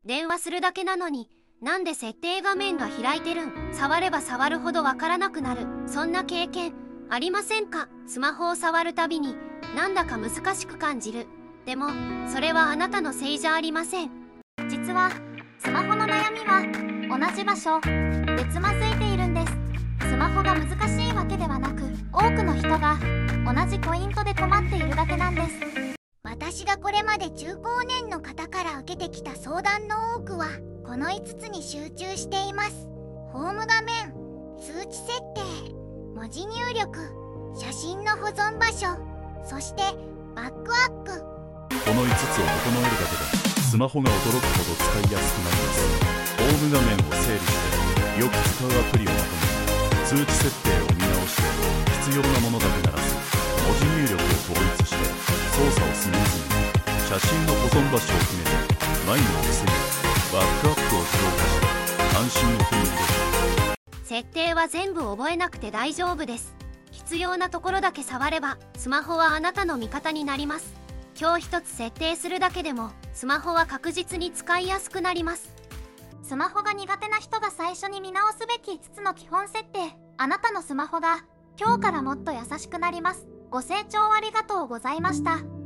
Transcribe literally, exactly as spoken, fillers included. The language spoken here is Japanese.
電話するだけなのに、なんで設定画面が開いてるん？触れば触るほどわからなくなる。そんな経験ありませんか？スマホを触るたびになんだか難しく感じる。でもそれはあなたのせいじゃありません。 実はスマホの悩みは同じ場所、別まずいているんです。スマホが難しいわけではなく、多くの人が同じポイントで困っているだけなんです。 私がこれまで中高年の方から受けてきた相談の多くはこのいつつに集中しています。ホーム画面、通知設定、文字入力、写真の保存場所、そしてバックアップ。 このいつつを整えるだけでスマホが驚くほど使いやすくなります。ホーム画面を整理してよく使うアプリをまとめ、通知設定を見直して必要なものだけ鳴らす。文字入力を統一して操作をスムーズに。写真の保存場所を決めて迷子を防ぎ、バックアップを強化して安心を手に入れる。 設定は全部覚えなくて大丈夫です。必要なところだけ触ればスマホはあなたの味方になります。今日一つ設定するだけでもスマホは確実に使いやすくなります。 スマホが苦手な人が最初に見直すべきいつつの基本設定。あなたのスマホが今日からもっと優しくなります。ご清聴ありがとうございました。